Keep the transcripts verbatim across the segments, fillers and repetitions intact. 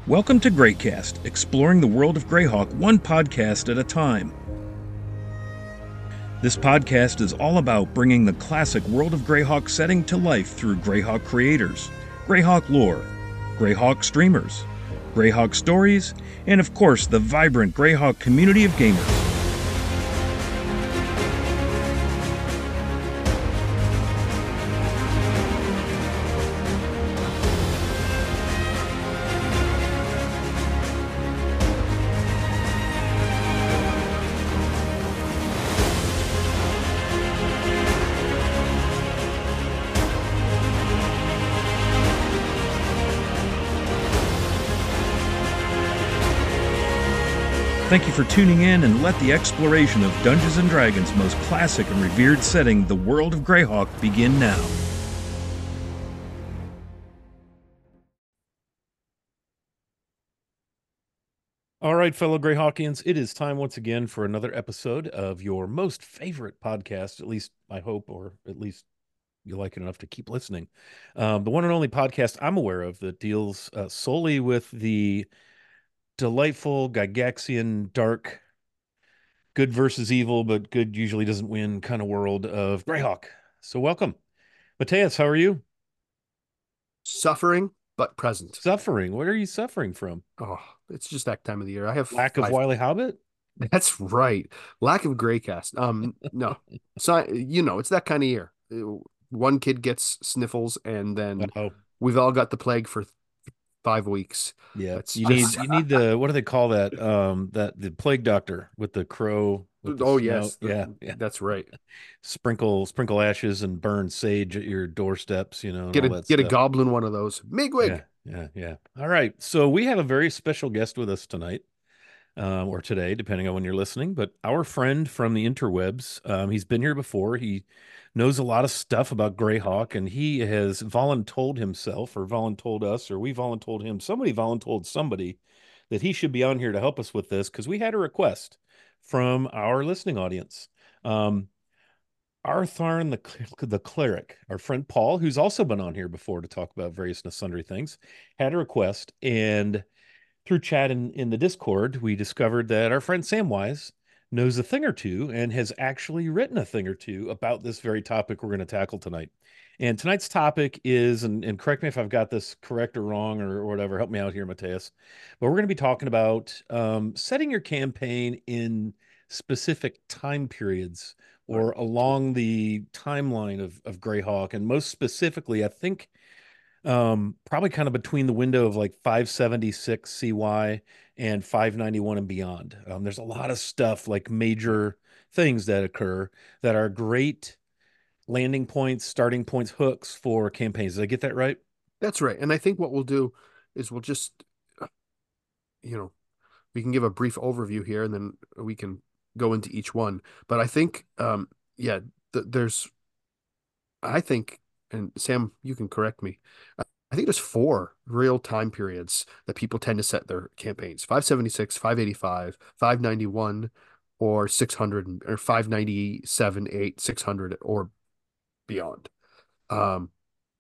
Welcome to Greycast, exploring the world of Greyhawk one podcast at a time. This podcast is all about bringing the classic World of Greyhawk setting to life through Greyhawk creators, Greyhawk lore, Greyhawk streamers, Greyhawk stories, and of course the vibrant Greyhawk community of gamers. Thank you for tuning in, and let the exploration of Dungeons and Dragons' most classic and revered setting, the world of Greyhawk, begin now. All right, fellow Greyhawkians, it is time once again for another episode of your most favorite podcast, at least I hope, or at least you like it enough to keep listening. Um, the one and only podcast I'm aware of that deals uh, solely with the delightful, Gygaxian, dark, good versus evil, but good usually doesn't win kind of world of Greyhawk. So welcome. Mateus, how are you? Suffering, but present. Suffering. What are you suffering from? Oh, it's just that time of the year. I have Lack of five. Wily Hobbit? That's right. Lack of Greycast. Um, no. So you know, it's that kind of year. Uh, One kid gets sniffles, and then Oh, we've all got the plague for five weeks. yeah. That's You need just you need the what do they call that? Um, that the plague doctor with the crow with the oh snout. yes, th- Yeah, yeah. that's right. Sprinkle sprinkle ashes and burn sage at your doorsteps, you know, and Get all a that get a stuff. goblin one of those. Yeah, Migwig. yeah, yeah. All right. So we have a very special guest with us tonight. Um, or today, depending on when you're listening. But our friend from the interwebs, um, he's been here before. He knows a lot of stuff about Greyhawk, and he has voluntold himself, or voluntold us, or we voluntold him. Somebody voluntold somebody that he should be on here to help us with this because we had a request from our listening audience. Um, Artharn the the cleric, our friend Paul, who's also been on here before to talk about various and sundry things, had a request, and through chat in, in the Discord, we discovered that our friend Samwise knows a thing or two and has actually written a thing or two about this very topic we're going to tackle tonight. And tonight's topic is, and, and correct me if I've got this correct or wrong or, or whatever, help me out here, Mateus. But we're going to be talking about um, setting your campaign in specific time periods or along the timeline of, of Greyhawk. And most specifically, I think um, probably kind of between the window of like five seventy-six C Y and five ninety-one and beyond. Um, there's a lot of stuff like major things that occur that are great landing points, starting points, hooks for campaigns. Did I get that right? That's right. And I think what we'll do is we'll just, you know, we can give a brief overview here, and then we can go into each one. But I think, um, yeah, th there's, I think, and Sam, you can correct me. I I think there's four real time periods that people tend to set their campaigns: five seventy-six, five eighty-five, five ninety-one, or six hundred, or five ninety-seven, eight, six hundred, or beyond. Um,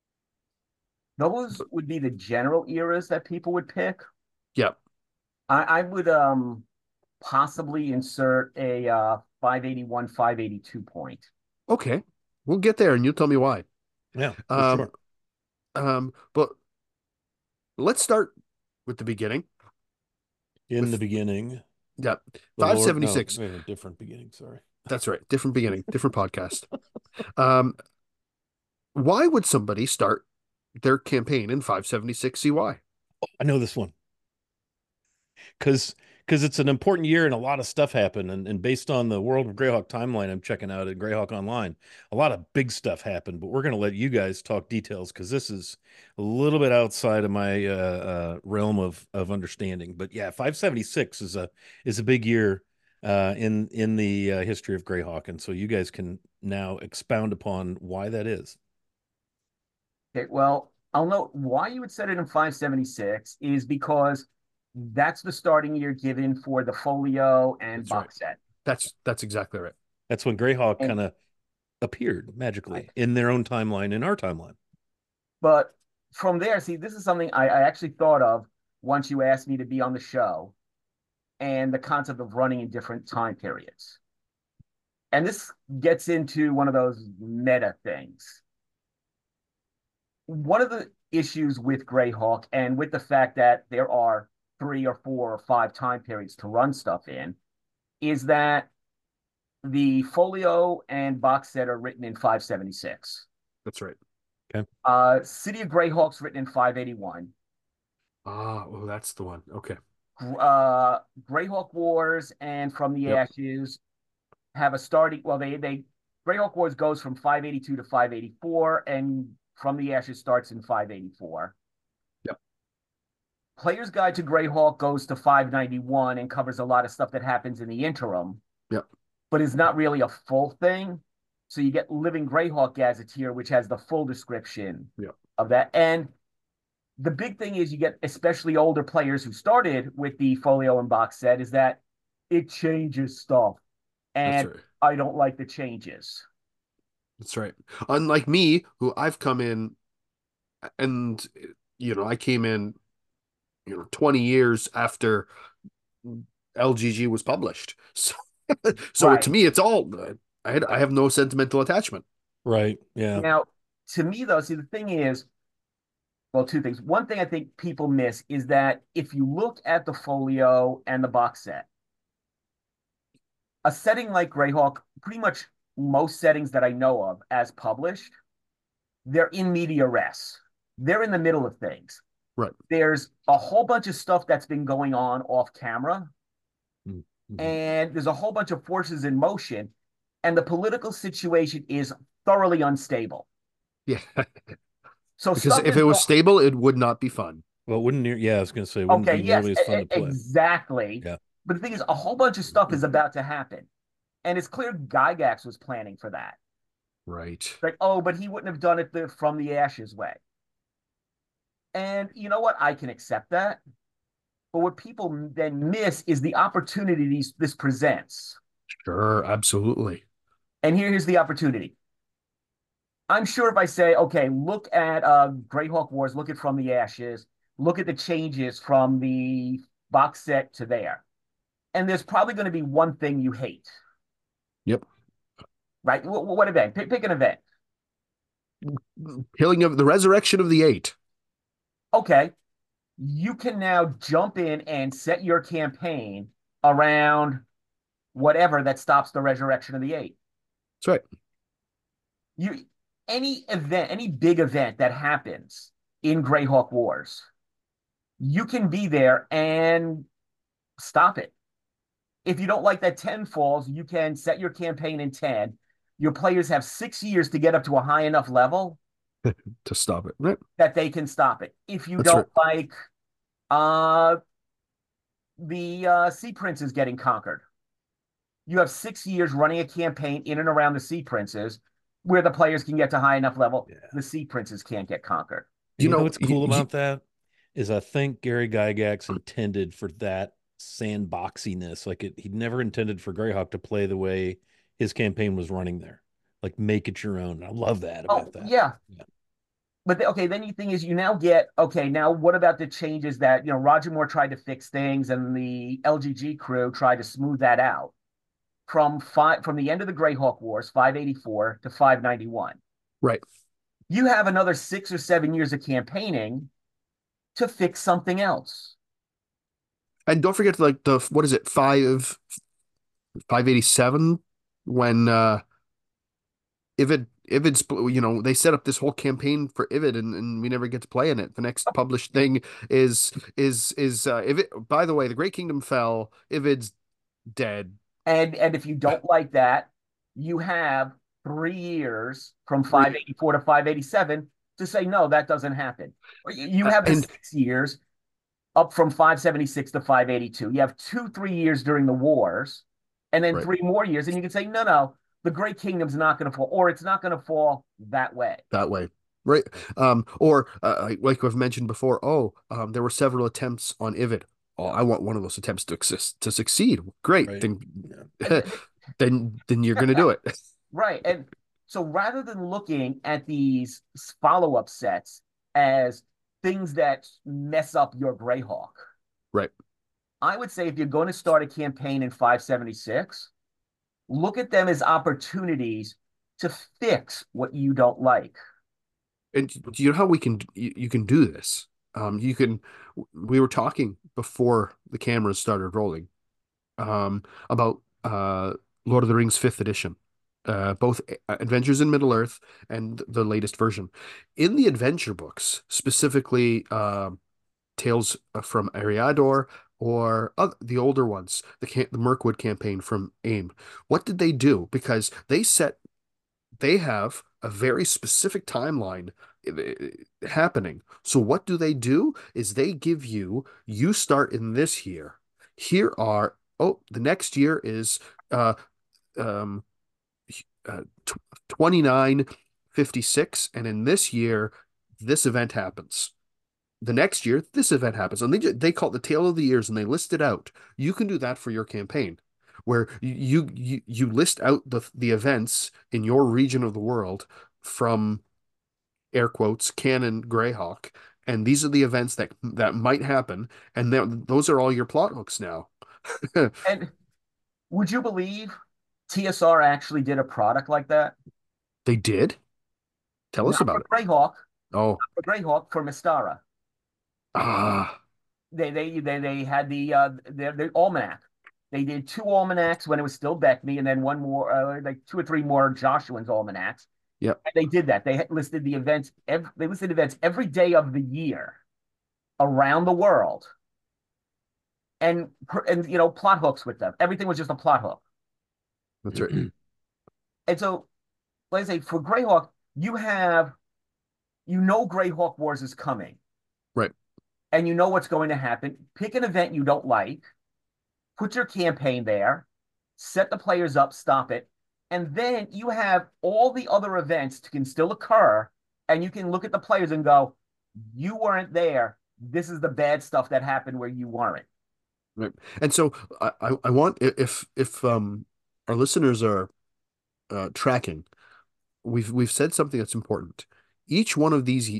Those would be the general eras that people would pick. yeah. I, I would um possibly insert a uh five eighty-one, five eighty-two point. Okay. We'll get there, and you'll tell me why. Yeah, for Um, sure. um, but let's start with the beginning. In the With beginning, yeah, the Lord, no, five seventy-six. wait, a different beginning. Sorry. That's right. Different beginning, different podcast. Um, why would somebody start their campaign in five seventy-six C Y? I know this one. because because it's an important year and a lot of stuff happened. And, and based on the World of Greyhawk timeline I'm checking out at Greyhawk Online, a lot of big stuff happened. But we're going to let you guys talk details because this is a little bit outside of my uh, uh, realm of of understanding. But yeah, five seventy-six is a is a big year uh, in in the uh, history of Greyhawk, and so you guys can now expound upon why that is. Okay, well, I'll note why you would set it in five seventy-six is because that's the starting year given for the folio and That's right. box set. That's that's exactly right. That's when Greyhawk And kind of appeared magically right. in their own timeline, in our timeline. But from there, see, this is something I, I actually thought of. once you asked me to be on the show, and the concept of running in different time periods. And this gets into one of those meta things. One of the issues with Greyhawk and with the fact that there are three or four or five time periods to run stuff in is that the folio and box set are written in five seventy-six. That's right. Okay. Uh, City of Greyhawk's written in five eighty-one. Ah, oh, that's the one. Okay. Uh, Greyhawk Wars and From the Yep. Ashes have a starting. Well, they they Greyhawk Wars goes from five eighty-two to five eighty-four, and From the Ashes starts in five eighty-four. Yep. Player's Guide to Greyhawk goes to five ninety-one and covers a lot of stuff that happens in the interim. Yep. But is not really a full thing. So you get Living Greyhawk Gazetteer, which has the full description yep. of that. And the big thing is you get especially older players who started with the folio and box set is that it changes stuff. And right. I don't like the changes. That's right. Unlike me, who I've come in and, you know, I came in, you know, twenty years after L G G was published. So, so Right. to me, it's all, I, had, I have no sentimental attachment. Right. Yeah. Now, to me, though, see, the thing is, well, two things. One thing I think people miss is that if you look at the folio and the box set, a setting like Greyhawk, pretty much most settings that I know of as published, they're in media res. They're in the middle of things. Right. There's a whole bunch of stuff that's been going on off camera, mm-hmm. and there's a whole bunch of forces in motion, and the political situation is thoroughly unstable. Yeah. So because if it was stable, it would not be fun. Well, it wouldn't near, yeah, I was going to say, it wouldn't okay, be yes, nearly as fun to play. Exactly. Yeah. But the thing is, a whole bunch of stuff is about to happen. And it's clear Gygax was planning for that. Right. Like, oh, but he wouldn't have done it the From the Ashes way. And you know what? I can accept that. But what people then miss is the opportunity these, this presents. Sure, absolutely. And here, here's the opportunity. I'm sure if I say, okay, look at uh, Greyhawk Wars, look at From the Ashes, look at the changes from the box set to there. And there's probably going to be one thing you hate. Yep. Right? What, what event? Pick, pick an event. Killing of the Resurrection of the Eight. Okay. You can now jump in and set your campaign around whatever that stops the resurrection of the Eight. That's right. You any event, any big event that happens in Greyhawk Wars, you can be there and stop it. If you don't like that ten falls, you can set your campaign in ten. Your players have six years to get up to a high enough level to stop it, right? That they can stop it. If you That's don't right. like uh, the uh, Sea Princes getting conquered, you have six years running a campaign in and around the Sea Princes where the players can get to high enough level. Yeah. The Sea Princes can't get conquered. You, you know, know what's cool you, about you, that is I think Gary Gygax intended for that sandboxiness. Like it, he never intended for Greyhawk to play the way his campaign was running there. Like make it your own. I love that about oh, that. Yeah. yeah. But the, okay, then the thing is, you now get okay. Now, what about the changes that you know Roger Moore tried to fix things, and the L G G crew tried to smooth that out from five from the end of the Greyhawk Wars, five eighty-four to five ninety-one. Right. You have another six or seven years of campaigning to fix something else. And don't forget, like the what is it, five five eighty-seven when uh, Ivid Ivid's, you know, they set up this whole campaign for Ivid, and, and we never get to play in it. The next published thing is is is uh, Ivid. By the way, the Great Kingdom fell. Ivid's dead. And and if you don't like that, you have three years from five eighty-four to five eighty-seven to say no, that doesn't happen. You have the and, six years up from five seventy-six to five eighty-two. You have two, three years during the wars, and then right. three more years, and you can say no, no. The Great Kingdom's not going to fall, or it's not going to fall that way. That way, right? Um, or uh, like I've mentioned before, oh, um, there were several attempts on Ivid. Oh, I want one of those attempts to exist, to succeed. Great, right. then, yeah. then, then you're going to do it, right? And so, rather than looking at these follow-up sets as things that mess up your Greyhawk. Right. I would say if you're going to start a campaign in five seventy-six, look at them as opportunities to fix what you don't like. And do you know how we can you, you can do this? Um, you can. We were talking before the cameras started rolling, um, about uh, Lord of the Rings Fifth Edition, uh, both Adventures in Middle Earth and the latest version. In the adventure books, specifically, uh, Tales from Eriador or other, the older ones, the the Mirkwood campaign from AIM. What did they do? Because they set they have a very specific timeline happening. So what do they do is they give you, you start in this year. Here are, oh, the next year is uh um uh, twenty-nine fifty-six, and in this year this event happens. The next year this event happens, and they they call it the tale of the years, and they list it out. You can do that for your campaign, where you you you list out the the events in your region of the world from, air quotes, canon Greyhawk, and these are the events that that might happen, and those are all your plot hooks now. And would you believe T S R actually did a product like that? They did? Tell us Not about for it. Greyhawk, Oh, for Greyhawk, for Mystara. ah, They they they they had the uh their, their almanac. They did two almanacs when it was still Beckme, and then one more, uh, like two or three more Joshuan's almanacs. yep. And they did that. They listed the events. Every, they listed events every day of the year around the world, and and you know plot hooks with them. Everything was just a plot hook. That's right. And so, like I say, for Greyhawk, you have you know Greyhawk Wars is coming, Right. and you know what's going to happen. Pick an event you don't like, put your campaign there, set the players up, stop it, and then you have all the other events that can still occur, and you can look at the players and go, you weren't there. This is the bad stuff that happened where you weren't. Right. And so I, I, I want, if if um our listeners are uh, tracking, we've we've said something that's important. Each one of these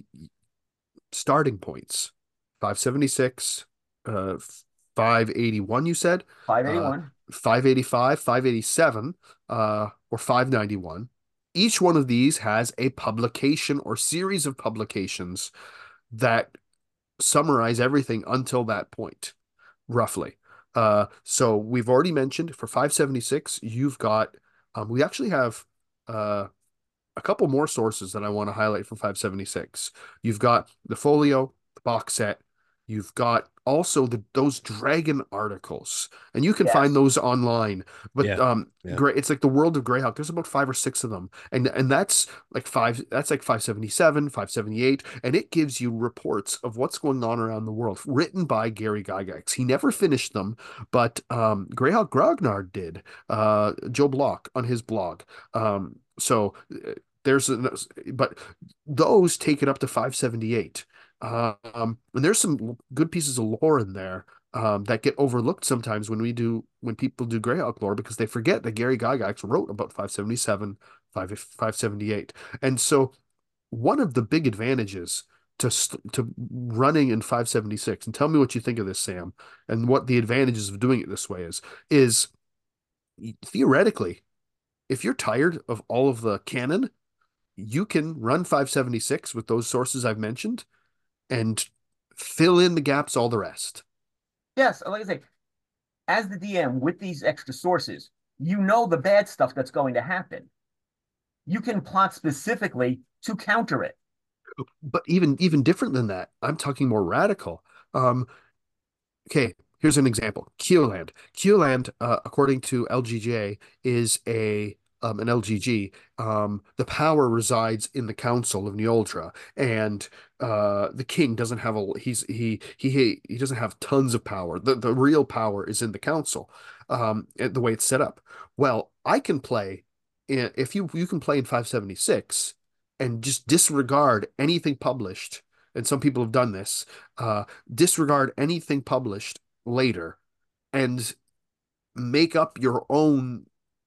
starting points, five seventy-six, uh, five eighty-one, you said, uh, five eighty-one. five eighty-five, five eighty-seven, uh, or five ninety-one. Each one of these has a publication or series of publications that summarize everything until that point, roughly. Uh, so we've already mentioned for five seventy-six, you've got, um, we actually have uh, a couple more sources that I want to highlight from five seventy-six. You've got the folio, the box set. You've got also the those dragon articles, and you can Yes. find those online. But Yeah. um, Yeah. great. It's like the World of Greyhawk. There's about five or six of them, and and that's like five. That's like five seventy-seven, five seventy-eight, and it gives you reports of what's going on around the world, written by Gary Gygax. He never finished them, but um, Greyhawk Grognard did. Uh, Joe Block on his blog. Um, so there's a, but those take it up to five seventy-eight. Um, and there's some good pieces of lore in there um, that get overlooked sometimes when we do when people do Greyhawk lore, because they forget that Gary Gygax wrote about five seventy-seven, five, five seventy-eight. And so one of the big advantages to to running in five seventy-six, and tell me what you think of this, Sam, and what the advantages of doing it this way is, is theoretically, if you're tired of all of the canon, you can run five seventy-six with those sources I've mentioned and fill in the gaps all the rest. Yes, like I say, as the D M with these extra sources, you know the bad stuff that's going to happen. You can plot specifically to counter it. But even even different than that, I'm talking more radical. Um, okay, here's an example. Keoland. Keoland, uh, according to L G J, is a um, an L G G. Um, the power resides in the Council of Neoldra, and uh, the king doesn't have a he's he he he doesn't have tons of power. The the real power is in the council. Um, the way it's set up. Well, I can play in, if you you can play in five seventy-six and just disregard anything published. And some people have done this. Uh, disregard anything published later and make up your own,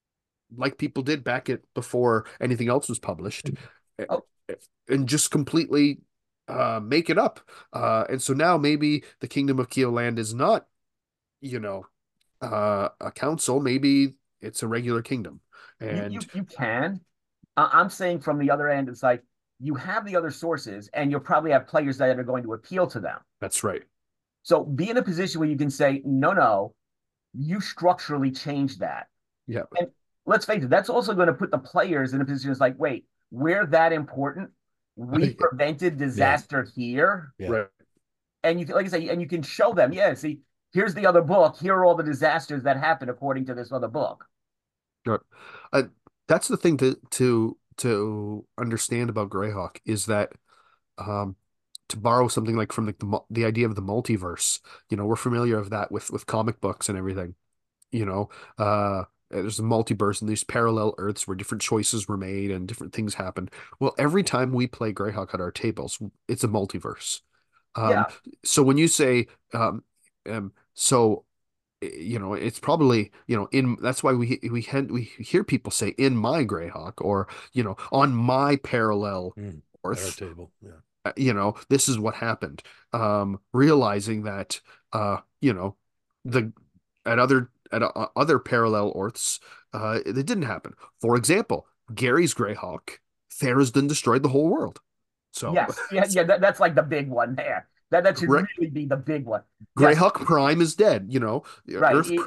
like people did back at before anything else was published, Oh. and just completely uh, make it up. Uh, and so now maybe the Kingdom of Keoland is not, you know, uh, a council. Maybe it's a regular kingdom. You you And you can. I- I'm saying from the other end, it's like you have the other sources, and you'll probably have players that are going to appeal to them. that's right. So be in a position where you can say, no, no, you structurally change that. Yeah. And let's face it, that's also going to put the players in a position that's like, wait, we're that important. We prevented Yeah. disaster here. Yeah. Right. And you can, like I say, and you can show them, yeah, see, here's the other book. Here are all the disasters that happened according to this other book. Right. Uh, that's the thing to to to understand about Greyhawk is that um to borrow something like from the, the the idea of the multiverse, you know, we're familiar of that with with comic books and everything. You know, uh there's a multiverse and these parallel Earths where different choices were made and different things happen. Well, every time we play Greyhawk at our tables, it's a multiverse. Um, Yeah. so when you say, um, um, so you know, it's probably, you know, in that's why we we had we hear people say in my Greyhawk or, you know, on my parallel Mm. At our Earth, table. Yeah. uh, you know, this is what happened. Um, realizing that, uh, you know, the at other at uh, other parallel Earths, uh, it didn't happen. For example, Gary's Greyhawk, Therazden destroyed the whole world. So, Yes. Yeah. Yeah. That, that's like the big one there. That that should Grey, really be the big one. Yes. Greyhawk Prime is dead. You know, Right. Earth.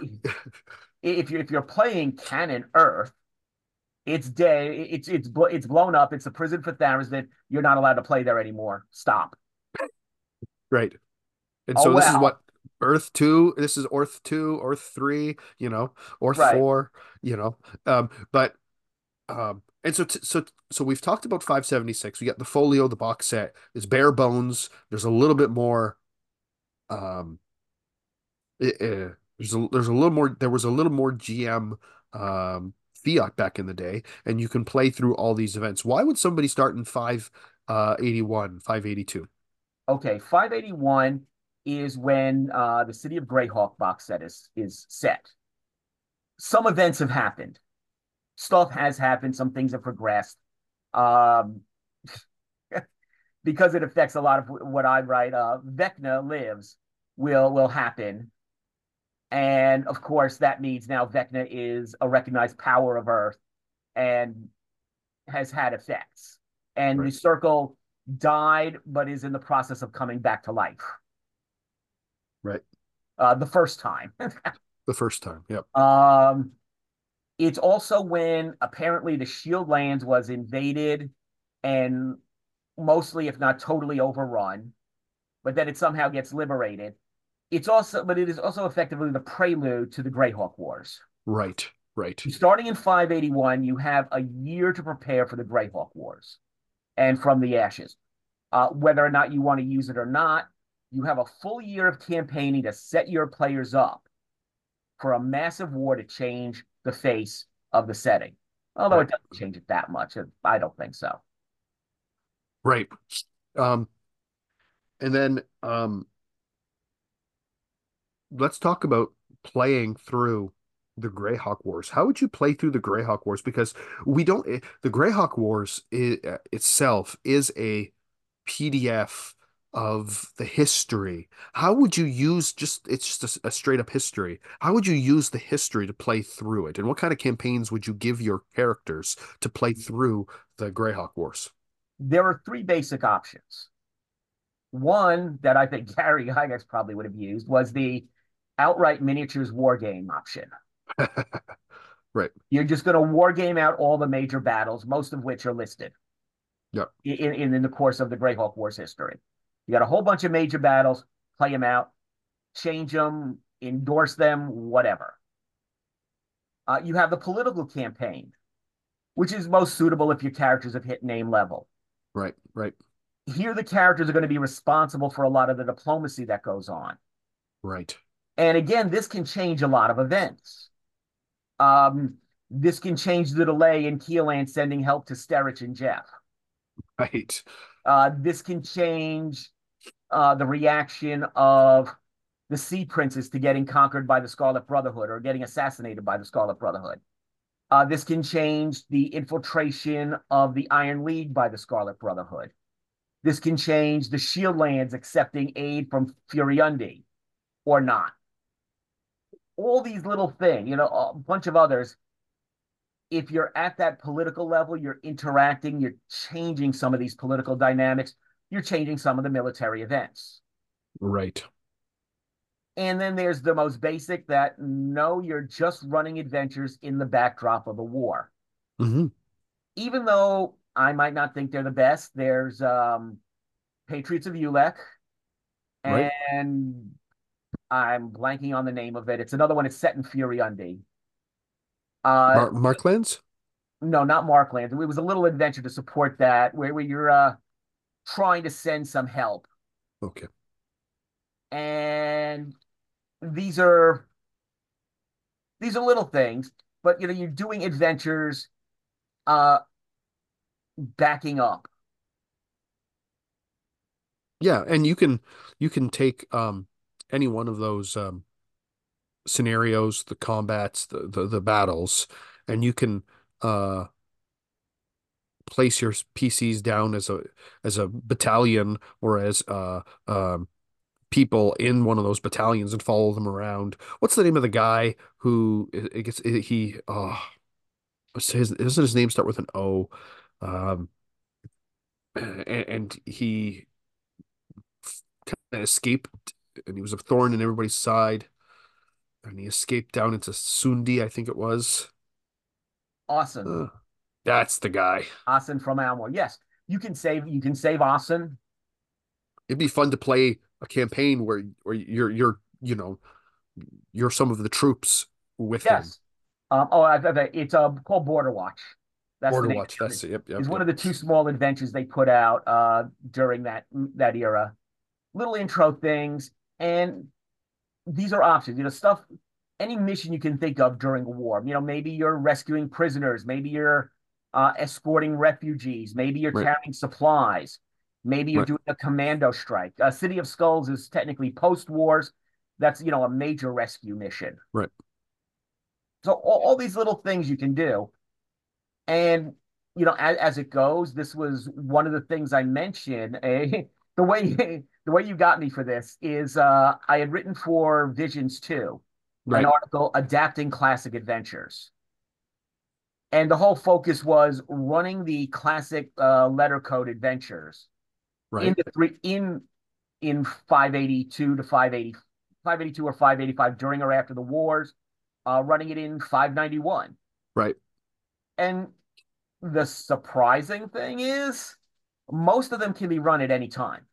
If you if you're playing canon Earth, it's dead. It's it's it's blown up. It's a prison for Therazden. You're not allowed to play there anymore. Stop. Right. And Oh so this is well. what Earth two, this is Earth two, Earth three, you know, Earth Right. four, you know. Um, but um, and so t so so we've talked about five seventy-six. We got the folio, the box set. It's bare bones. There's a little bit more um it, uh, there's a there's a little more there was a little more G M um fiat back in the day, and you can play through all these events. Why would somebody start in five uh eighty-one, five eighty-two? Okay. five eighty-one is when uh, the City of Greyhawk box set is is set. Some events have happened. Stuff has happened. Some things have progressed. Um, because it affects a lot of what I write. Uh, Vecna lives will will happen, and of course that means now Vecna is a recognized power of Earth and has had effects. And the Right. circle died, but is in the process of coming back to life. Right. Uh, the first time. The first time. Yep. um, it's also when apparently the Shield Lands was invaded and mostly, if not totally, overrun, but then it somehow gets liberated. It's also, but it is also effectively the prelude to the Greyhawk Wars. Right. Right. Starting in five eighty-one, you have a year to prepare for the Greyhawk Wars and From the Ashes. Uh, whether or not you want to use it or not, you have a full year of campaigning to set your players up for a massive war to change the face of the setting. Although Right. it doesn't change it that much. I don't think so. Right. Um, and then um, let's talk about playing through the Greyhawk Wars. How would you play through the Greyhawk Wars? Because we don't, eh, the Greyhawk Wars i itself is a P D F of the history. How would you use just, it's just a, a straight up history. How would you use the history to play through it? And what kind of campaigns would you give your characters to play through the Greyhawk Wars? There are three basic options. One that I think Gary Gygax probably would have used was the outright miniatures war game option. Right. You're just going to war game out all the major battles, most of which are listed Yeah. in, in, in the course of the Greyhawk Wars history. You got a whole bunch of major battles, play them out, change them, endorse them, whatever. Uh, you have the political campaign, which is most suitable if your characters have hit name level. Right. Right. Here, the characters are going to be responsible for a lot of the diplomacy that goes on. Right. And again, this can change a lot of events. Um, this can change the delay in Keelan sending help to Sterich and Jeff. Right. Uh, this can change uh, the reaction of the Sea Princes to getting conquered by the Scarlet Brotherhood or getting assassinated by the Scarlet Brotherhood. Uh, this can change the infiltration of the Iron League by the Scarlet Brotherhood. This can change the Shield Lands accepting aid from Furiundi or not. All these little things, you know, a bunch of others. If you're at that political level, you're interacting, you're changing some of these political dynamics, you're changing some of the military events. Right. And then there's the most basic that no, you're just running adventures in the backdrop of a war. Mm-hmm. Even though I might not think they're the best, there's um, Patriots of Ulek, Right. and I'm blanking on the name of it. It's another one. It's set in Furiundi. Uh, Mar Marklands? no, not Marklands. It was a little adventure to support that, where, where you're uh, trying to send some help. Okay. And these are these are little things, but you know, you're doing adventures uh backing up. Yeah, and you can you can take um any one of those um scenarios, the combats, the the, the battles, and you can uh place your P Cs down as a as a battalion or as uh um people in one of those battalions and follow them around. What's the name of the guy who it gets he oh his doesn't his name start with an O? Um and, and he kind of escaped and he was a thorn in everybody's side and he escaped down into Sundi, I think it was. Asen. Uh, that's the guy. Asen from Almor. Yes, you can save you can save Asen. It'd be fun to play a campaign where where you're you're you know you're some of the troops with him. Yes. Um, oh, I, I, it's uh, called Border Watch. That's the Border name Watch. of it. That's it. Yep, yep, Is one yep. of the two small adventures they put out uh, during that that era. Little intro things, and these are options. You know, stuff. Any mission you can think of during a war. You know, maybe you're rescuing prisoners. Maybe you're uh, escorting refugees. Maybe you're Right, carrying supplies. Maybe you're right, doing a commando strike. Uh, City of Skulls is technically post-wars. That's, you know, a major rescue mission. right. So all, all these little things you can do. And, you know, as, as it goes, this was one of the things I mentioned. Eh, the way the way you got me for this is uh, I had written for Visions two an Right, article adapting classic adventures. And the whole focus was running the classic uh, letter code adventures in right, the three in in five eighty-two to five eighty, five eighty-two or five eighty-five during or after the wars, uh, running it in five ninety-one. right. And the surprising thing is most of them can be run at any time.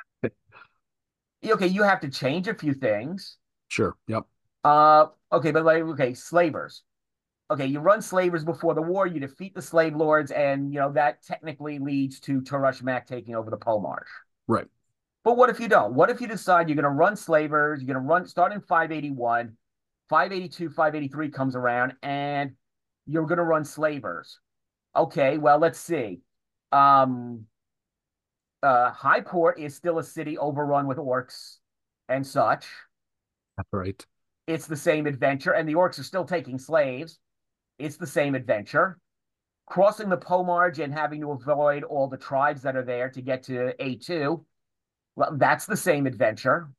Okay, you have to change a few things. Sure. Yep. Uh, okay, but like, okay, slavers. Okay, you run slavers before the war, you defeat the slave lords, and you know that technically leads to Turush Mac taking over the Pomarsh. Right. But what if you don't? What if you decide you're going to run slavers? You're going to run start in five eighty-one, five eighty-two, five eighty-three comes around, and you're going to run slavers. Okay, well, let's see. Um, uh, Highport is still a city overrun with orcs and such. Right. It's the same adventure, and the orcs are still taking slaves. It's the same adventure. Crossing the Pomarge and having to avoid all the tribes that are there to get to A two. Well, that's the same adventure.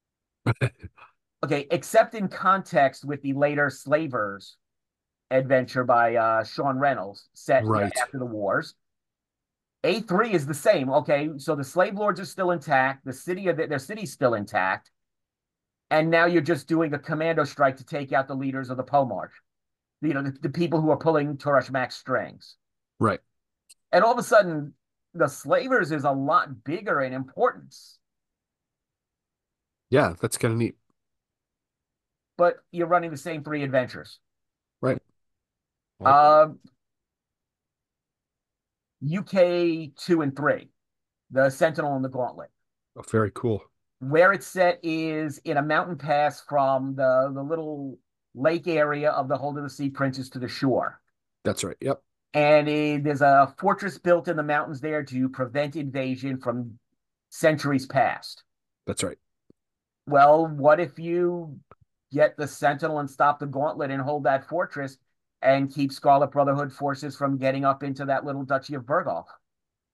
Okay, except in context with the later Slavers adventure by uh, Sean Reynolds, set you know, Right. after the wars. A three is the same. Okay, so the slave lords are still intact. The city of the, their city's still intact. And now you're just doing a commando strike to take out the leaders of the Pomarch. You know, the, the people who are pulling Turush Mac's strings. Right. And all of a sudden, the slavers is a lot bigger in importance. Yeah, that's kind of neat. But you're running the same three adventures. Right. Um, U K two and three, the Sentinel and the Gauntlet. Oh, very cool. Where it's set is in a mountain pass from the, the little lake area of the Hold of the Sea Princes to the shore. That's right. Yep. And it, there's a fortress built in the mountains there to prevent invasion from centuries past. That's right. Well, what if you get the Sentinel and stop the Gauntlet and hold that fortress and keep Scarlet Brotherhood forces from getting up into that little duchy of Berghoff?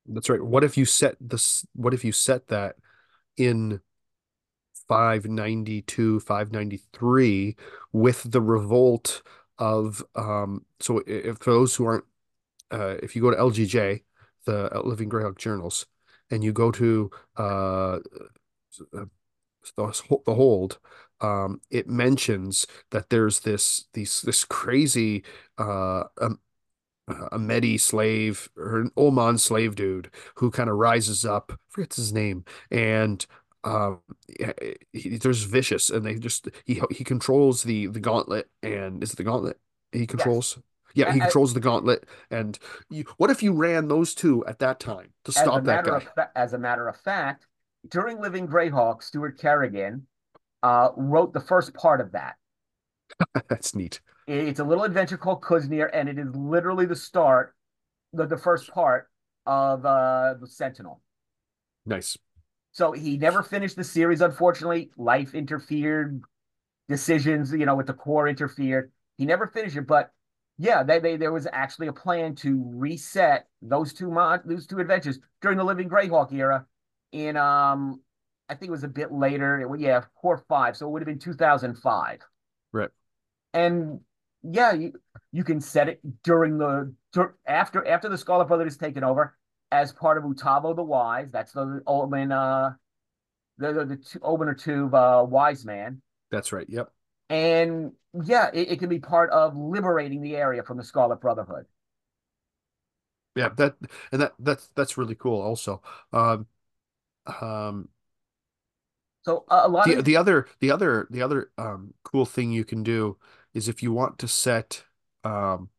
That's right. What if you set this? What if you set that in five ninety-two, five ninety-three with the revolt of um so if for those who aren't uh if you go to L G J, the Living Greyhawk Journals, and you go to uh the, the hold, um it mentions that there's this these this crazy uh um, a Medi slave or an Oman slave dude who kind of rises up, I forget his name, and um he, there's Vicious, and they just he he controls the the gauntlet, and is it the gauntlet he Yes. controls? Yeah, he A- controls the gauntlet, and you, what if you ran those two at that time to As a stop that matter of guy? fa- as a matter of fact, during Living Greyhawk, Stuart Kerrigan uh, wrote the first part of that. That's neat. It's a little adventure called Kuznir, and it is literally the start, the, the first part of uh, the Sentinel. Nice. So he never finished the series, unfortunately. Life interfered, decisions, you know, with the core interfered. He never finished it, but yeah, they, they there was actually a plan to reset those two mod those two adventures during the Living Greyhawk era. In um, I think it was a bit later. It, yeah, core five, so it would have been two thousand five. Right. And yeah, you you can set it during the dur- after after the Scarlet Brotherhood is taken over as part of Utavo the Wise. That's the Omen uh the the, the two, Omen or Tube uh, Wise Man. That's right. Yep. And yeah, it, it can be part of liberating the area from the Scarlet Brotherhood. Yeah, that and that that's that's really cool also. Um um So uh, a lot The of the other the other the other um cool thing you can do is if you want to set um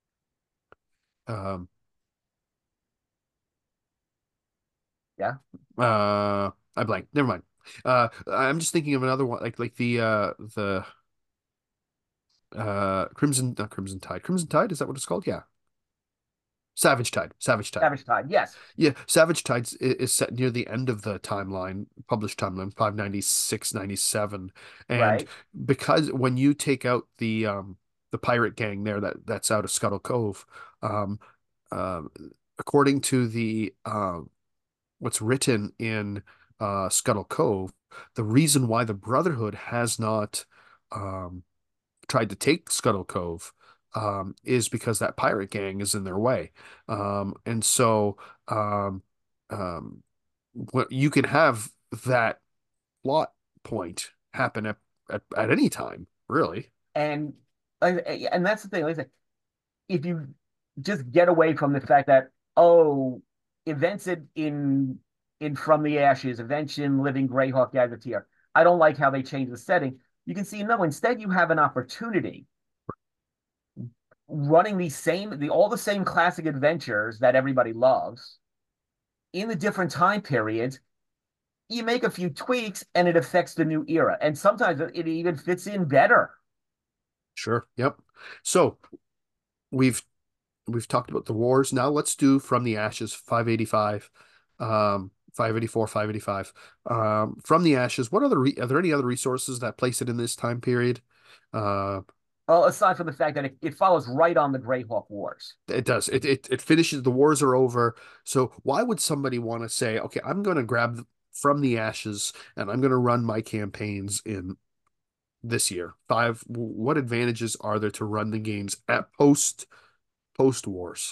um yeah, uh I blank. Never mind. Uh I'm just thinking of another one like like the uh the uh Crimson not Crimson Tide. Crimson Tide, is that what it's called? Yeah. Savage Tide. Savage Tide. Savage Tide, yes, Yeah, Savage Tides i- is set near the end of the timeline, published timeline, five ninety-six, ninety-seven. And right. because when you take out the um the pirate gang there that that's out of Scuttle Cove, um um according to the uh, what's written in uh Scuttle Cove, the reason why the Brotherhood has not um tried to take Scuttle Cove um, is because that pirate gang is in their way. Um, and so um, um, what you can have that plot point happen at, at, at any time, really. And and that's the thing. Like I said, if you just get away from the fact that oh, events in in, in From the Ashes, events in Living Greyhawk Gadgeteer, I don't like how they change the setting. You can see no. Instead, you have an opportunity running the same the all the same classic adventures that everybody loves in the different time periods. You make a few tweaks and it affects the new era, and sometimes it even fits in better. Sure. Yep. So we've we've talked about the wars. Now let's do From the Ashes, five eighty-five, um, five eighty-four, five eighty-five. Um, From the Ashes, what other re are there any other resources that place it in this time period? Uh, Well, aside from the fact that it, it follows right on the Greyhawk Wars. It does. It, it it finishes. The wars are over. So why would somebody want to say, okay, I'm going to grab From the Ashes and I'm going to run my campaigns in this year? Five. What advantages are there to run the games at post post wars?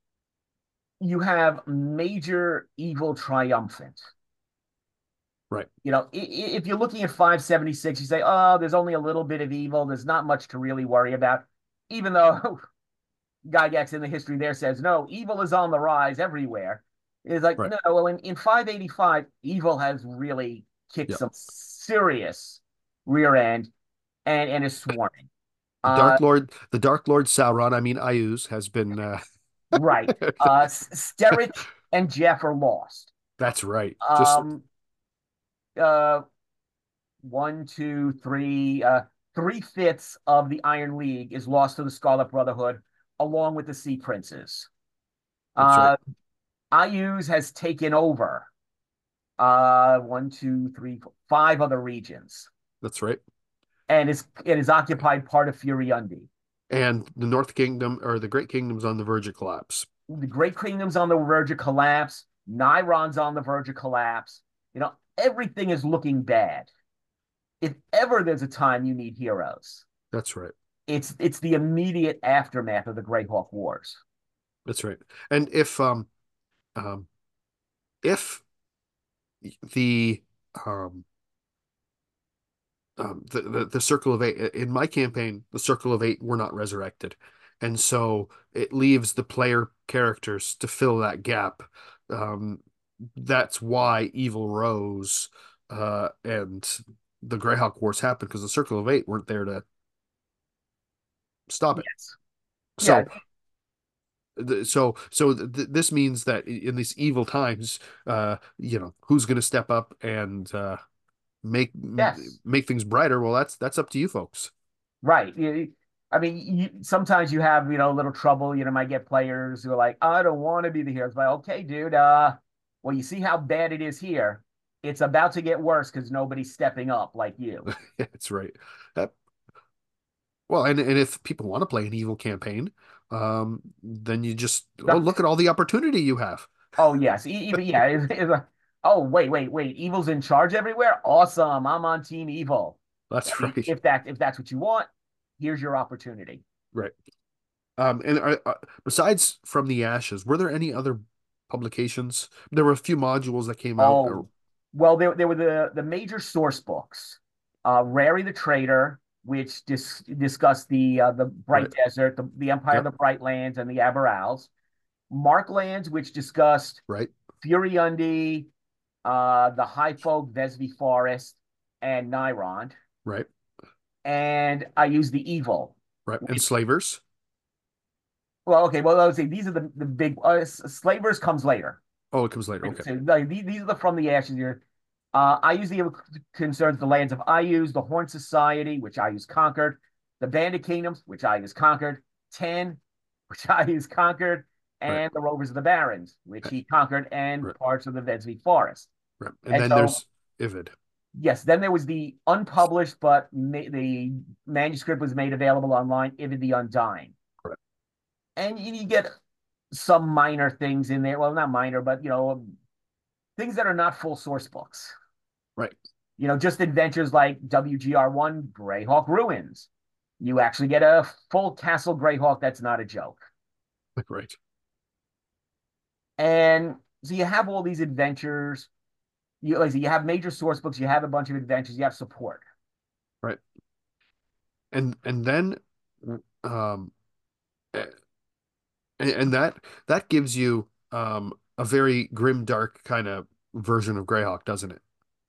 You have major evil triumphant. Right. You know, if you're looking at five seventy-six, you say, oh, there's only a little bit of evil. There's not much to really worry about. Even though Gygax in the history there says, no, evil is on the rise everywhere. It's like, Right. no, well, in, in five eighty-five, evil has really kicked Yeah. some serious rear end and, and is swarming. The Uh, Dark Lord, the Dark Lord Sauron, I mean Ayuz, has been. Uh... right. Uh, Sterich and Jeff are lost. That's right. Just Um, uh, one, two, three, uh, three fifths of the Iron League is lost to the Scarlet Brotherhood, along with the Sea Princes. that's right. Uh, Ayuz has taken over uh, one, two, three, four, five other regions, That's right. and is it is occupied part of Furiundi. And the North Kingdom or the Great Kingdom's on the verge of collapse. the Great Kingdom's on the verge of collapse. Niron's on the verge of collapse. You know, everything is looking bad. If ever there's a time you need heroes, That's right. it's it's the immediate aftermath of the Greyhawk Wars. That's right. And if um um if the um um, the, the the circle of eight in my campaign, the circle of eight were not resurrected, and so it leaves the player characters to fill that gap. Um, that's why Evil rose, uh, and the Greyhawk Wars happened because the circle of eight weren't there to stop it. Yes. Yeah. So. So, so th this means that in these evil times, uh, you know, who's going to step up and uh, make Yes. make things brighter? Well, that's that's up to you folks. Right. I mean, you, sometimes you have, you know, a little trouble. You know, might get players who are like, I don't want to be the heroes. But okay, dude. Uh, well, you see how bad it is here. It's about to get worse because nobody's stepping up like you. That's right. That, well, and and if people want to play an evil campaign, um, then you just oh look at all the opportunity you have. Oh yes, even yeah. It's, it's like, oh wait, wait, wait. Evil's in charge everywhere. Awesome. I'm on Team Evil. That's And right. if that if that's what you want, here's your opportunity. Right. Um, and uh, uh, besides From the Ashes, were there any other publications? There were a few modules that came out. Oh, well, there, there were the, the major source books. Uh, Rary the Trader, which dis discussed the uh, the Bright Right. Desert, the, the Empire Yep. of the Bright Lands, and the Aberrals. Marklands, which discussed Right. Furiundi, uh, the High Folk, Vesvi Forest, and Nyrond. Right. And I used the Evil. Right. And Which, Slavers. well, okay, well, I would say these are the, the big, uh, Slavers comes later. Oh, it comes later. Okay. So like, these, these are the From the Ashes here. Uh, I usually have concerns the lands of I use the Horn Society, which I use conquered, the Bandit Kingdoms, which I use conquered, Ten, which I use conquered, Right. and the Rovers of the Barrens, which he conquered, and Right. parts of the Vesvi Forest. Right. And, And then so, there's Ivid. yes, then there was the unpublished, but ma the manuscript was made available online, Ivid the Undying. Right. And you, you get some minor things in there. Well, not minor, but, you know, things that are not full source books. Right. You know, just adventures like W G R one Greyhawk Ruins. You actually get a full Castle Greyhawk that's not a joke. Right. And so you have all these adventures. You, like, so you have major source books, you have a bunch of adventures, you have support. Right. And and then um and, and that that gives you um a very grim dark kind of version of Greyhawk, doesn't it?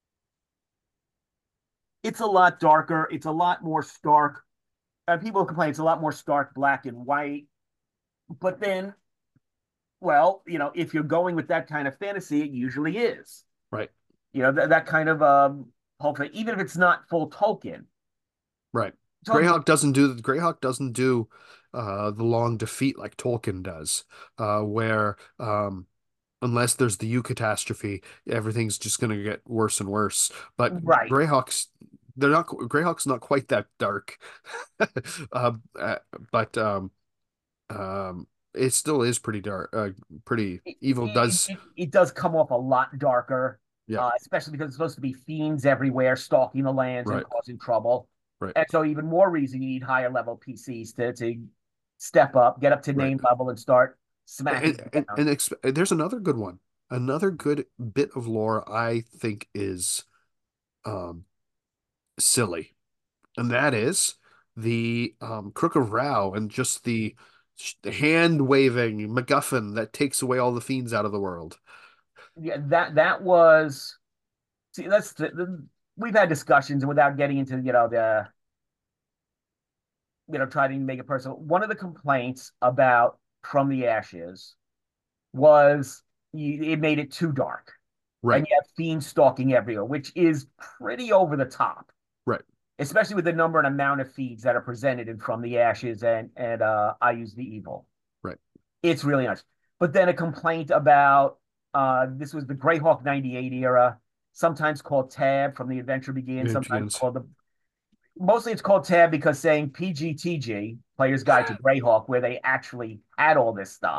It's a lot darker, it's a lot more stark. And people complain it's a lot more stark black and white. But then, well, you know, if you're going with that kind of fantasy, it usually is. Right. You know, th that kind of um pulp, even if it's not full Tolkien. Right. Tolkien, Greyhawk doesn't do Greyhawk doesn't do uh the long defeat like Tolkien does, uh where um unless there's the eucatastrophe, everything's just going to get worse and worse. But right. Greyhawks, they're not Greyhawk's not quite that dark. um, uh, but um, um, it still is pretty dark. Uh, pretty It, evil. it, Does it, it does come off a lot darker, yeah. uh, especially because it's supposed to be fiends everywhere stalking the lands and Right. causing trouble. Right. And so even more reason you need higher level P Cs to, to step up, get up to Right. name level and start smacking And and, and exp there's another good one. Another good bit of lore I think is um silly, and that is the um, Crook of Rao and just the, the hand waving MacGuffin that takes away all the fiends out of the world. Yeah, that that was see that's the, the, we've had discussions and without getting into you know the you know trying to make it personal. One of the complaints about From the Ashes was you, it made it too dark. Right. And you have fiends stalking everywhere, which is pretty over the top. Right. Especially with the number and amount of feeds that are presented in From the Ashes and and uh, I Use the Evil. Right. It's really nice. But then a complaint about uh, this was the Greyhawk ninety-eight era, sometimes called Tab from the Adventure Begins, sometimes called the mostly it's called Tab because saying P G T G, Player's Guide to Greyhawk, where they actually had all this stuff.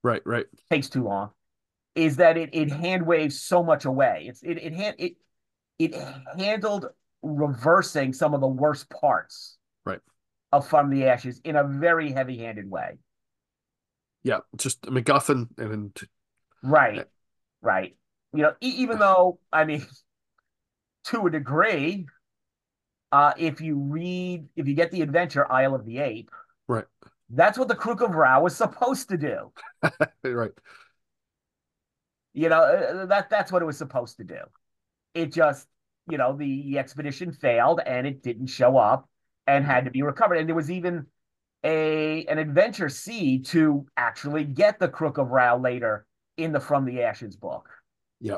Right, right. Takes too long. Is that it? It hand waves so much away. It's it it hand it it handled reversing some of the worst parts Right. of From the Ashes in a very heavy-handed way. Yeah, just a MacGuffin and Right, right. You know, e- even though I mean, to a degree, uh, if you read, if you get the adventure Isle of the Ape, right, that's what the Crook of Rao was supposed to do. right. You know, uh, that that's what it was supposed to do. It just, you know, the, the expedition failed and it didn't show up and had to be recovered. And there was even a an adventure C to actually get the Crook of Rao later in the From the Ashes book. Yeah.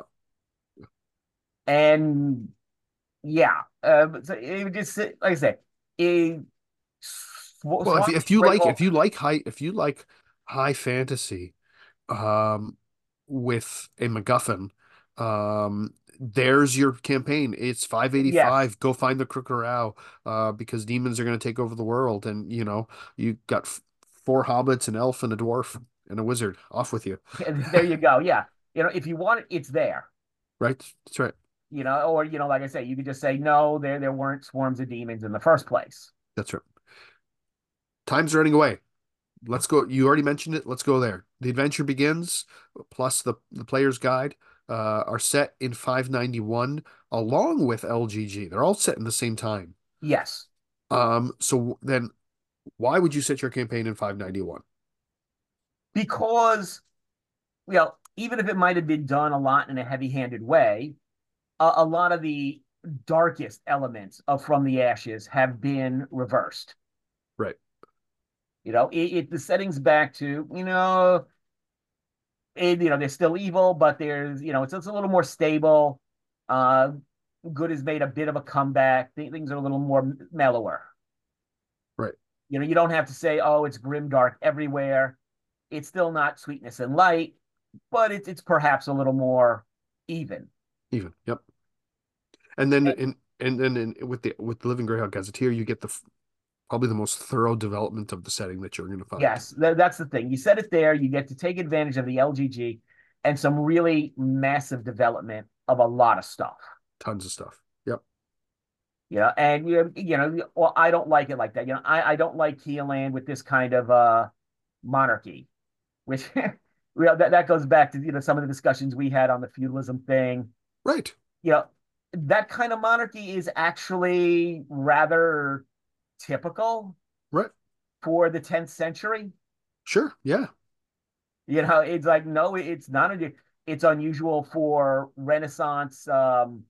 And yeah, uh, so it would just like I said, it, Well, if Swan if you like Greyhawk, if you like high if you like high fantasy, um, with a MacGuffin, um, there's your campaign. It's yes, five eighty-five. Go find the Crookerao, uh, because demons are going to take over the world, and you know you got f four hobbits, an elf, and a dwarf, and a wizard. Off with you. there you go. Yeah, you know, if you want it, it's there. Right? That's right. You know, or you know, like I say, you could just say no, there there weren't swarms of demons in the first place. That's right. Time's running away. Let's go. You already mentioned it. Let's go there. The adventure begins, plus the the player's guide, uh, are set in five ninety-one along with L G G. They're all set in the same time. Yes, Um, so then why would you set your campaign in five ninety-one? because you know, even if it might have been done a lot in a heavy-handed way, a, a lot of the darkest elements of From the Ashes have been reversed. Right. You know, it, it the settings back to, you know, it, you know, they're still evil, but there's, you know, it's, it's a little more stable. Uh, good has made a bit of a comeback. Things are a little more mellower. Right. You know, you don't have to say, oh, it's grim dark everywhere. It's still not sweetness and light, but it's it's perhaps a little more even. Even. Yep. And then And in and then in, with the with the Living Greyhawk Gazetteer, you get the probably the most thorough development of the setting that you're going to find. yes, th- that's the thing. You set it there, you get to take advantage of the L G G and some really massive development of a lot of stuff. Tons of stuff. Yep. You know, and you you know, well, I don't like it like that. You know, I, I don't like Keelan with this kind of uh monarchy, which well, that, that goes back to you know some of the discussions we had on the feudalism thing. Right. You know, that kind of monarchy is actually rather typical Right. for the tenth century. Sure. Yeah. You know, it's like no, it's not a, it's unusual for Renaissance um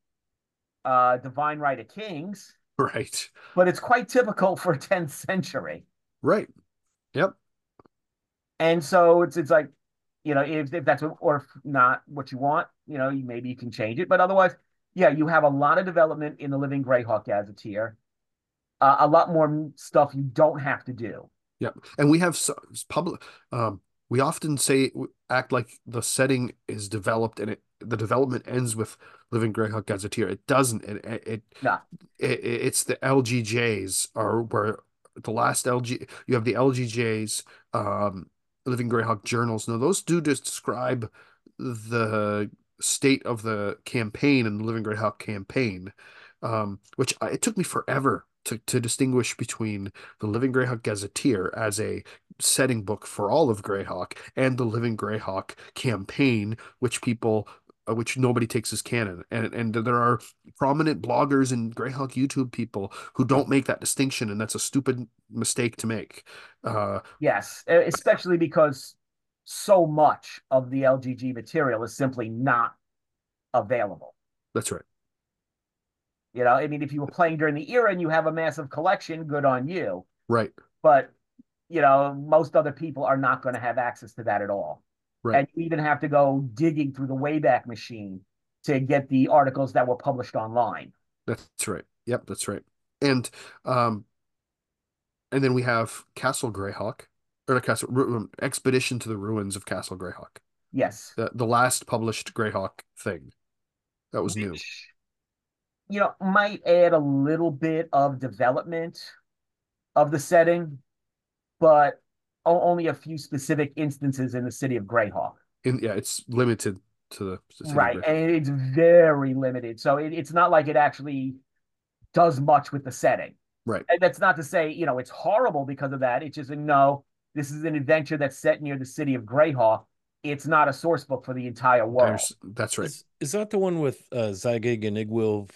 uh divine right of kings, Right. but it's quite typical for tenth century. Right. Yep. And so it's it's like, you know, if, if that's what, or if not what you want, you know, you, maybe you can change it. But otherwise, yeah, you have a lot of development in the Living Greyhawk Gazetteer, uh, a lot more stuff you don't have to do. Yep. And we have public. Um, we often say act like the setting is developed and it the development ends with Living Greyhawk Gazetteer. It doesn't. It it, No, it it's the L G Js are where the last L G you have the L G Js, um, Living Greyhawk journals. Now those do describe the state of the campaign and the Living Greyhawk campaign, um, which I, it took me forever to, to distinguish between the Living Greyhawk Gazetteer as a setting book for all of Greyhawk and the Living Greyhawk campaign, which people uh, which nobody takes as canon. And and there are prominent bloggers and Greyhawk YouTube people who don't make that distinction, and that's a stupid mistake to make. Uh, yes, e, especially because so much of the L G G material is simply not available. that's right. You know, I mean, if you were playing during the era and you have a massive collection, good on you. Right. But, you know, most other people are not going to have access to that at all. Right. And you even have to go digging through the Wayback Machine to get the articles that were published online. That's right. Yep, that's right. And um and then we have Castle Greyhawk or Castle Ru- Expedition to the Ruins of Castle Greyhawk. Yes. The the last published Greyhawk thing that was new. Which, you know, might add a little bit of development of the setting, but only a few specific instances in the city of Greyhawk. In, yeah, it's limited to the, the city of Right. Greyhawk. And it's very limited. So it, it's not like it actually does much with the setting. Right. And that's not to say, you know, it's horrible because of that. It's just a no, this is an adventure that's set near the city of Greyhawk. It's not a source book for the entire world. There's, that's right. Is, is that the one with uh, Zygig and Igwilv?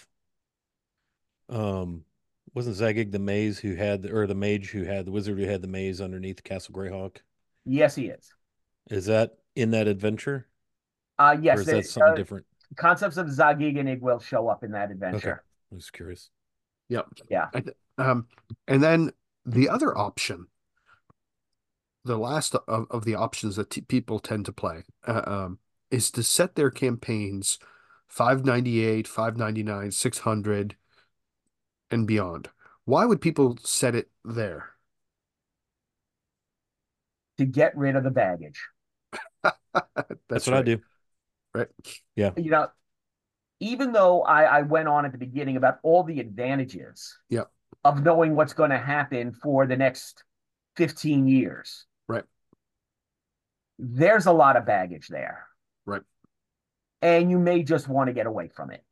Um, wasn't Zygig the maze who had, or the mage who had, the wizard who had the maze underneath Castle Greyhawk? Yes, he is. Is that in that adventure? Uh, Or yes, is they, that something uh, different? concepts of Zagig and Igwil show up in that Okay. adventure. I was curious. Yep. Yeah. And, um, and then the other option, the last of, of the options that t people tend to play, uh, um, is to set their campaigns five ninety-eight, five ninety-nine, six hundred, and beyond. Why would people set it there? To get rid of the baggage. That's, That's what right. I do. Right. Yeah. You know, even though I, I went on at the beginning about all the advantages Yeah. of knowing what's going to happen for the next fifteen years. Right. There's a lot of baggage there. Right. And you may just want to get away from it.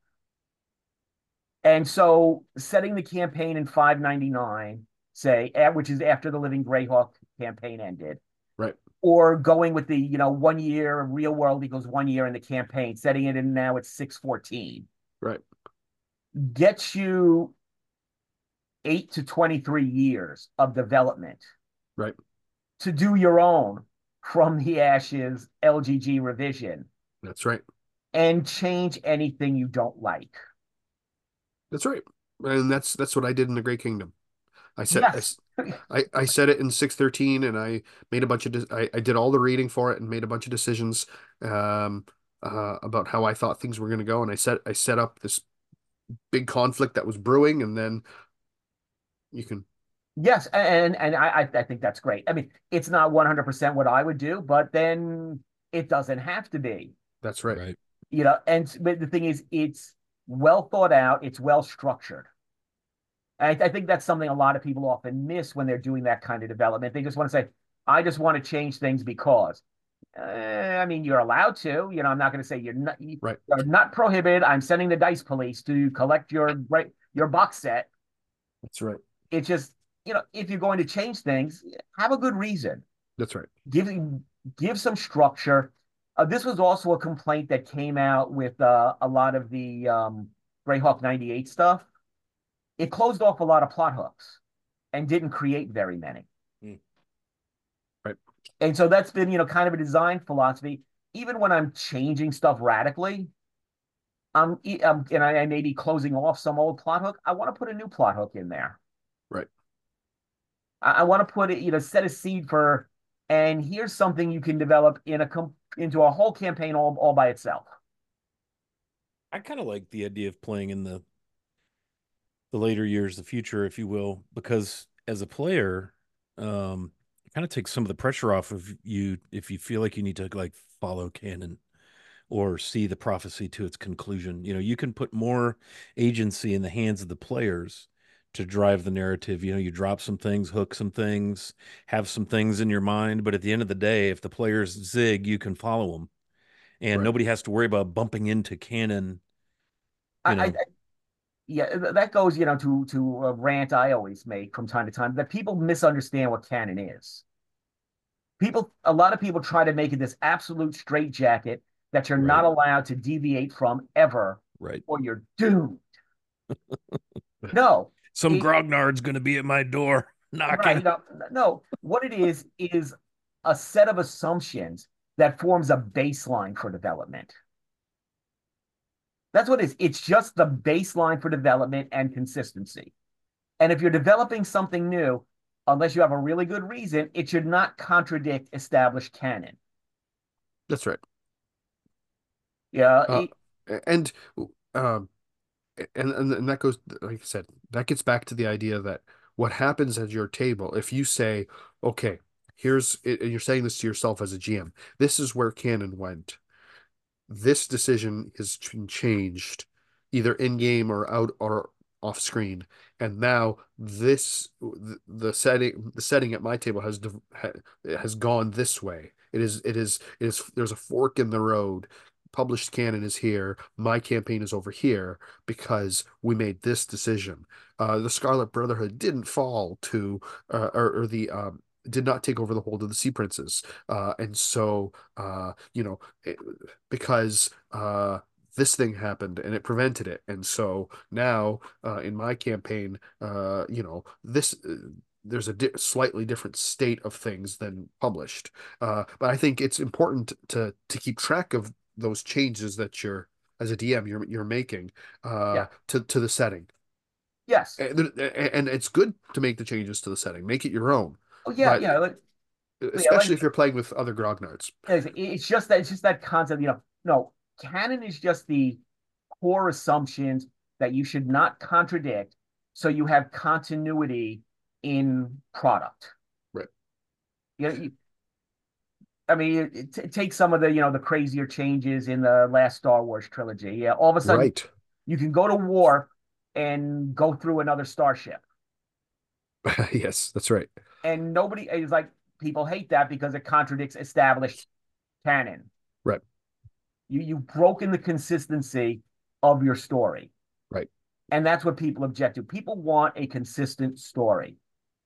And so setting the campaign in five ninety-nine, say, which is after the Living Greyhawk campaign ended. Right. Or going with the, you know, one year real world equals one year in the campaign, setting it in now at six fourteen. Right. Gets you eight to twenty-three years of development. Right. To do your own From the Ashes L G G revision. That's right. And change anything you don't like. That's right. And that's that's what I did in the Great Kingdom. I said yes. I, I I set it in six thirteen, and I made a bunch of I, I did all the reading for it and made a bunch of decisions um uh about how I thought things were going to go, and I set I set up this big conflict that was brewing, and then you can yes, and and I I think that's great. I mean, it's not one hundred percent what I would do, but then it doesn't have to be. That's right. Right. You know, and but the thing is, it's well thought out, it's well structured. I, I think that's something a lot of people often miss when they're doing that kind of development. They just want to say, I just want to change things because. Uh, I mean, you're allowed to. You know, I'm not going to say you're not, right. you're not prohibited. I'm sending the dice police to collect your right your box set. That's right. It's just, you know, if you're going to change things, have a good reason. That's right. Give give some structure. Uh, this was also a complaint that came out with uh, a lot of the um, Greyhawk ninety-eight stuff. It closed off a lot of plot hooks and didn't create very many. Mm. Right. And so that's been, you know, kind of a design philosophy. Even when I'm changing stuff radically, I'm, I'm and I, I may be closing off some old plot hook. I want to put a new plot hook in there. Right. I, I want to put it, you know, set a seed for, and here's something you can develop in a into a whole campaign all, all by itself. I kind of like the idea of playing in the the later years, the future, if you will, because as a player, um, it kind of takes some of the pressure off of you if you feel like you need to like follow canon or see the prophecy to its conclusion. You know, you can put more agency in the hands of the players to drive the narrative. You know, you drop some things, hook some things, have some things in your mind, but at the end of the day, if the players zig, you can follow them, and right. nobody has to worry about bumping into canon. You know. I, I, yeah, that goes, you know, to to a rant I always make from time to time that people misunderstand what canon is. People, a lot of people try to make it this absolute straitjacket that you're right. not allowed to deviate from ever, right? Or you're doomed. No, some it, grognard's going to be at my door knocking. Right, no, no, what it is is a set of assumptions that forms a baseline for development. That's what it is. It's just the baseline for development and consistency. And if you're developing something new, unless you have a really good reason, it should not contradict established canon. That's right. Yeah. Uh, it, and, um, and, and, and that goes, like I said, that gets back to the idea that what happens at your table, if you say, okay, here's, and you're saying this to yourself as a G M, this is where canon went. This decision has been changed either in game or out or off screen. and now this the, the setting the setting at my table has has gone this way. It is it is it is there's a fork in the road. Published canon is here. My campaign is over here because we made this decision. Uh, the Scarlet Brotherhood didn't fall to, uh, or, or the um, did not take over the hold of the Sea Princes, uh, and so uh, you know, it, because uh, this thing happened and it prevented it, and so now uh, in my campaign, uh, you know, this. Uh, there's a di slightly different state of things than published, uh, but I think it's important to to keep track of those changes that you're as a D M you're you're making uh, Yeah. to to the setting. Yes. And, and it's good to make the changes to the setting, make it your own, Oh yeah. but Yeah. Like, yeah. especially Like if you're playing with other grognards. it's just that it's just that concept. You know, no, canon is just the core assumptions that you should not contradict, so you have continuity in product. Right. You know, you, I mean, it, it takes some of the you know the crazier changes in the last Star Wars trilogy. Yeah, all of a sudden Right. you can go to war and go through another starship, Yes, that's right. and nobody is like people hate that because it contradicts established canon. Right. You you've broken the consistency of your story, Right. and that's what people object to. People want a consistent story.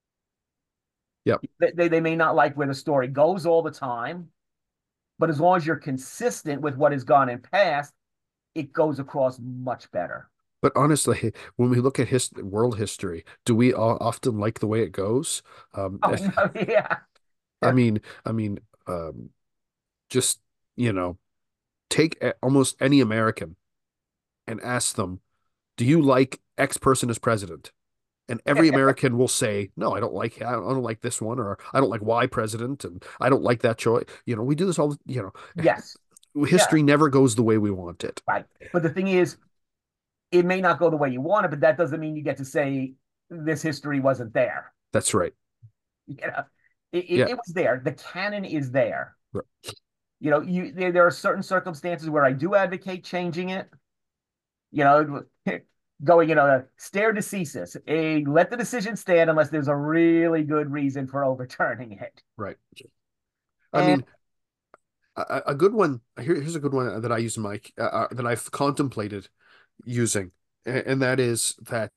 Yep. They, they, they may not like where the story goes all the time, but as long as you're consistent with what has gone in past, it goes across much better. But honestly, when we look at his world history, do we all often like the way it goes? Um, Oh no, yeah, I mean, I mean, um, just you know, take a- almost any American and ask them, "Do you like X person as president?" And every American will say, "No, I don't like I don't, I don't like this one, or I don't like Y president, and I don't like that choice." You know, we do this all. You yes, know, yeah, history never goes the way we want it. right. But the thing is, it may not go the way you want it, but that doesn't mean you get to say this history wasn't there. That's right. You know, it, it, Yeah. it was there. The canon is there. Right. You know, you there, there are certain circumstances where I do advocate changing it. You know, going, you know, stare decisis. A let the decision stand unless there's a really good reason for overturning it. Right. I And mean, a, a good one. Here, here's a good one that I use in my uh, uh, that I've contemplated using, and, and that is that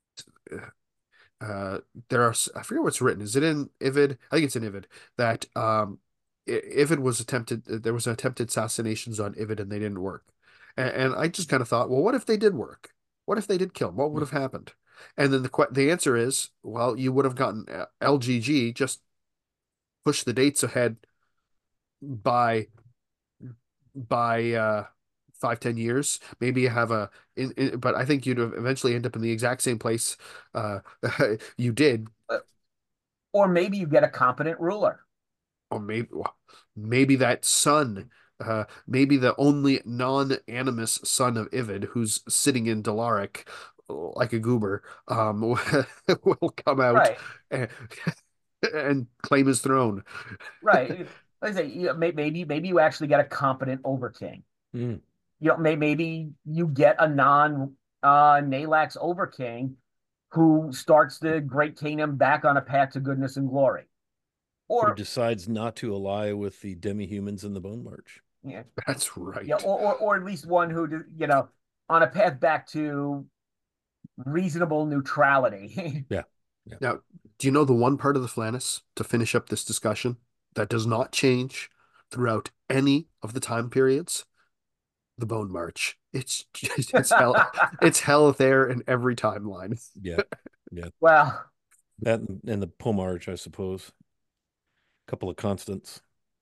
uh, there are. I forget what's written. Is it in Ivid? I think it's in Ivid that um, Ivid was attempted. There was an attempted assassinations on Ivid, and they didn't work. And, and I just kind of thought, well, what if they did work? What if they did kill him? What would have happened? And then the the answer is, well, you would have gotten uh, L G G just push the dates ahead by by uh five ten years. Maybe you have a in, in, but I think you'd eventually end up in the exact same place uh you did. or maybe you get a competent ruler. Or maybe maybe that son, uh maybe the only non-animus son of Ivid who's sitting in Dalaric like a goober um will come out Right. and, and claim his throne. Right. Like I say, you know, maybe maybe you actually get a competent overking. Mm. You know, maybe you get a non uh Nalax overking who starts the Great Kingdom back on a path to goodness and glory. Who Or decides not to ally with the demi-humans in the Bone March. yeah, That's yeah, right. or, or or at least one who you know on a path back to reasonable neutrality. Yeah. Yeah. Now, do you know the one part of the Flannis to finish up this discussion that does not change throughout any of the time periods? The Bone March. It's just, it's hell. It's hell there in every timeline. Yeah. Yeah. Well, That and, and the Pomarch, I suppose. A couple of constants.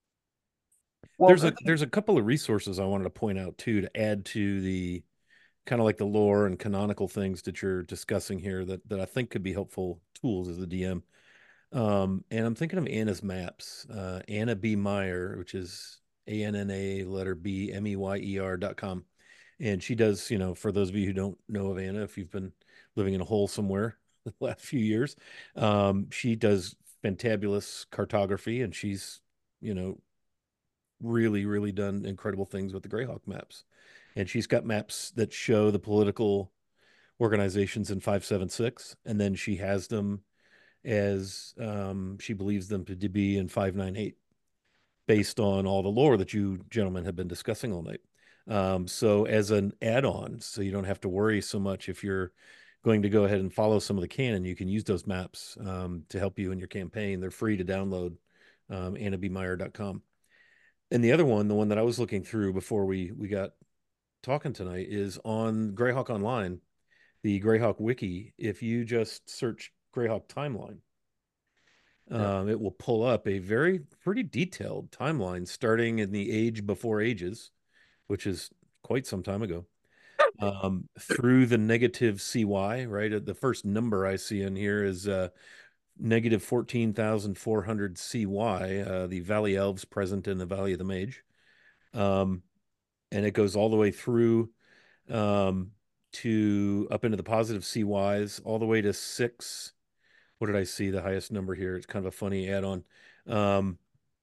well, There's the a thing, there's a couple of resources I wanted to point out too to add to the kind of like the lore and canonical things that you're discussing here that that I think could be helpful tools as a D M. Um, and I'm thinking of Anna's maps. Uh, Anna B. Meyer, which is A N N A letter B M E Y E R dot com. And she does, you know, for those of you who don't know of Anna, if you've been living in a hole somewhere the last few years, um, she does fantabulous cartography and she's, you know, really, really done incredible things with the Greyhawk maps. And she's got maps that show the political organizations in five seven six, and then she has them as um, she believes them to be in five nine eight, based on all the lore that you gentlemen have been discussing all night. Um, so as an add-on, so you don't have to worry so much if you're going to go ahead and follow some of the canon, you can use those maps um, to help you in your campaign. They're free to download, um, anna b meyer dot com. And the other one, the one that I was looking through before we we got talking tonight, is on Greyhawk Online, the Greyhawk Wiki. If you just search Greyhawk Timeline, Yeah. um, it will pull up a very pretty detailed timeline starting in the age before ages, which is quite some time ago, um, through the negative C Y, right? The first number I see in here is uh, negative fourteen thousand four hundred C Y, uh, the Valley Elves present in the Valley of the Mage. Um, and it goes all the way through um, to up into the positive C Ys, all the way to six. What did I see? The highest number here. It's kind of a funny add-on. Um,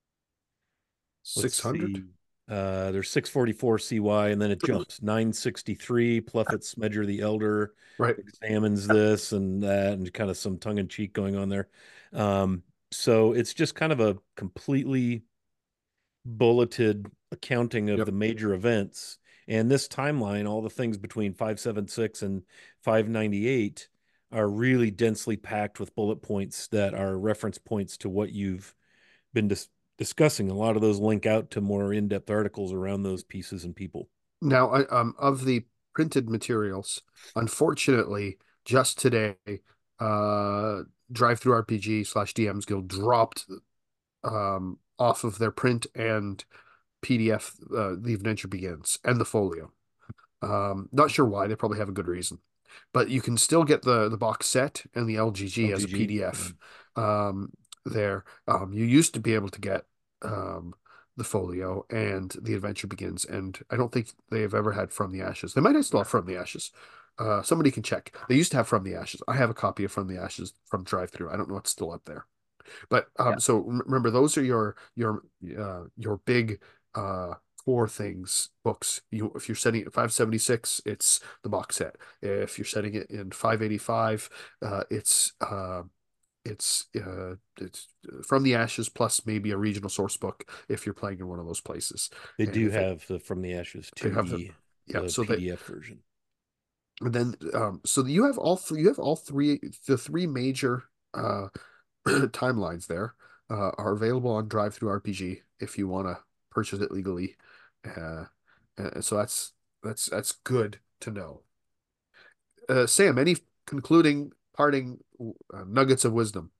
let's six hundred? see. Uh, there's six forty-four C Y, and then it jumps nine sixty-three. Pluffett Smedger the Elder Right. examines this and that, and kind of some tongue-in-cheek going on there. Um, so it's just kind of a completely bulleted accounting of Yep. the major events. And this timeline, all the things between five seventy-six and five ninety-eight, are really densely packed with bullet points that are reference points to what you've been dis- discussing. A lot of those link out to more in-depth articles around those pieces and people. Now, I, um, of the printed materials, unfortunately, just today, uh, Drive Through R P G slash D Ms Guild dropped um, off of their print and P D F, uh, The Adventure Begins and the folio. Um, not sure why. They probably have a good reason, but you can still get the the box set and the L G G as a L G G, P D F. yeah. Um, there, um, you used to be able to get um, the folio and The Adventure Begins, and I don't think they have ever had From the Ashes. They might have still have From the Ashes. Uh, somebody can check. They used to have From the Ashes. I have a copy of From the Ashes from Drive Through. I don't know what's still up there. But um, Yeah. so remember, those are your your uh, your big uh, core things books. You if you're setting it at five seventy-six, it's the box set. If you're setting it in five eighty-five, uh, it's uh, it's uh, it's From the Ashes plus maybe a regional source book if you're playing in one of those places. They And do if it, have the From the Ashes they have the two E, yeah, the so they P D F version. and then um, so you have all three. You have all three the three major uh timelines there uh, are available on Drive Through R P G if you want to purchase it legally. Uh, uh, so that's that's that's good to know. Uh, Sam, any concluding parting uh, nuggets of wisdom?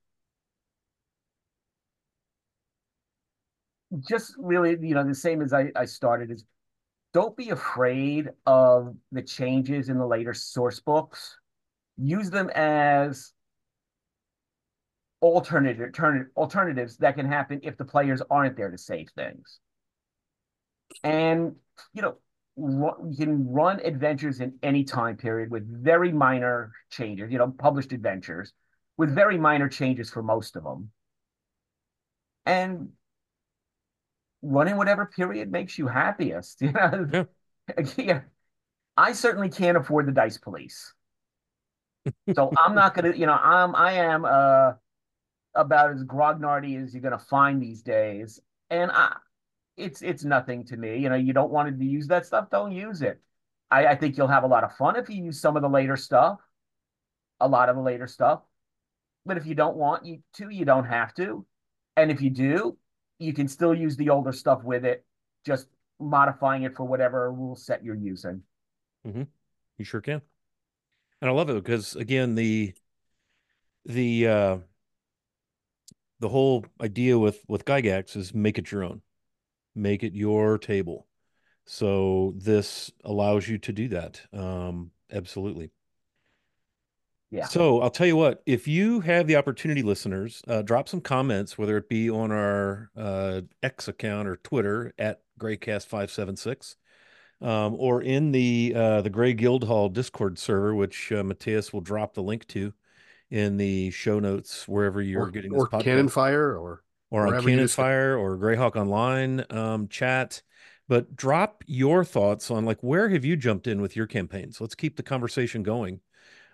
Just really, you know, the same as I, I started is don't be afraid of the changes in the later source books. Use them as alternative, alternative alternatives that can happen if the players aren't there to save things. And you know, you can run adventures in any time period with very minor changes. You know, published adventures with very minor changes for most of them, and run in whatever period makes you happiest. You know, Yeah. yeah. I certainly can't afford the Dice Police, so I'm not gonna. You know, I'm I am uh about as grognardy as you're gonna find these days, and I it's it's nothing to me. You know, you don't want to use that stuff, don't use it. I, I think you'll have a lot of fun if you use some of the later stuff, a lot of the later stuff. But if you don't want you to, you don't have to. And if you do, you can still use the older stuff with it, just modifying it for whatever rule set you're using. Mm-hmm. You sure can. And I love it because again, the the uh the whole idea with with Gygax is make it your own. Make it your table. So this allows you to do that. Um, absolutely. Yeah. So I'll tell you what, if you have the opportunity, listeners, uh, drop some comments, whether it be on our uh, X account or Twitter at Greycast five seven six, um, or in the uh, the Grey Guildhall Discord server, which uh, Matthias will drop the link to in the show notes wherever you're Or getting this or Cannon podcast, Fire or or on wherever you Cannon discuss. Fire or Greyhawk Online um, chat. But drop your thoughts on like where have you jumped in with your campaigns? Let's keep the conversation going.